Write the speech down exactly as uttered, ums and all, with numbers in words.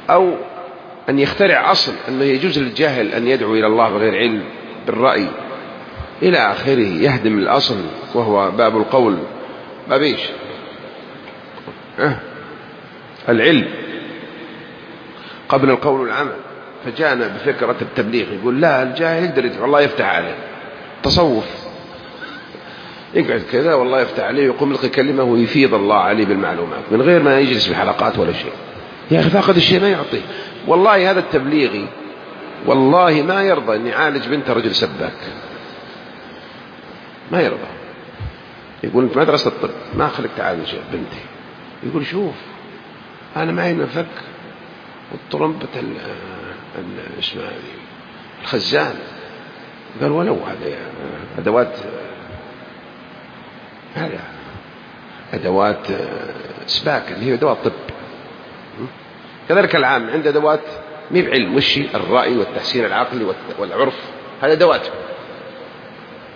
أو أن يخترع أصل أنه يجوز للجاهل أن يدعو إلى الله بغير علم بالرأي إلى آخره، يهدم الأصل وهو باب القول، باب إيش؟ أه؟ العلم قبل القول والعمل. فجاءنا بفكرة التبليغ، يقول لا الجاهل يقدر يدعو الله يفتح عليه، تصوف، يقعد كذا والله يفتح عليه ويقوم يلقي كلمة ويفيض الله عليه بالمعلومات من غير ما يجلس في حلقات ولا شيء. يا أخي فاقد الشيء ما يعطيه. والله هذا التبليغي والله ما يرضى أن يعالج بنت رجل سباك، ما يرضى. يقول في مدرسة الطب ما أخليك تعالج بنتي. يقول شوف أنا معي مفك والطرمبة اسمها الخزان. قال ولو هذا أدوات، هذا أدوات سباك اللي هي أدوات طب. كذلك العام عنده أدوات مي بعلم، وشي الرأي والتحسين العقلي والعرف، هذا أدوات.